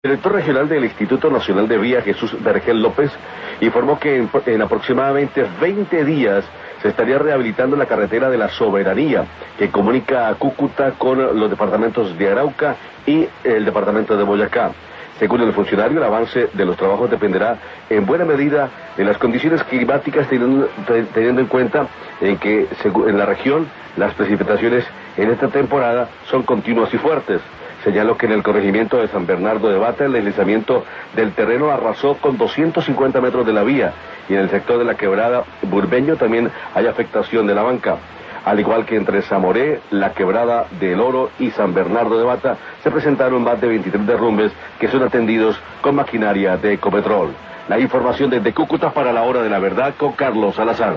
El director regional del Instituto Nacional de Vía, Jesús Vergel López, informó que en aproximadamente 20 días se estaría rehabilitando la carretera de la Soberanía, que comunica a Cúcuta con los departamentos de Arauca y el departamento de Boyacá. Según el funcionario, el avance de los trabajos dependerá en buena medida de las condiciones climáticas, teniendo en cuenta que en la región las precipitaciones en esta temporada son continuas y fuertes. Señaló que en el corregimiento de San Bernardo de Bata el deslizamiento del terreno arrasó con 250 metros de la vía, y en el sector de la quebrada Burbeño también hay afectación de la banca. Al igual que entre Zamoré, la quebrada del Oro y San Bernardo de Bata, se presentaron más de 23 derrumbes que son atendidos con maquinaria de Ecopetrol. La información desde Cúcuta para la Hora de la Verdad con Carlos Salazar.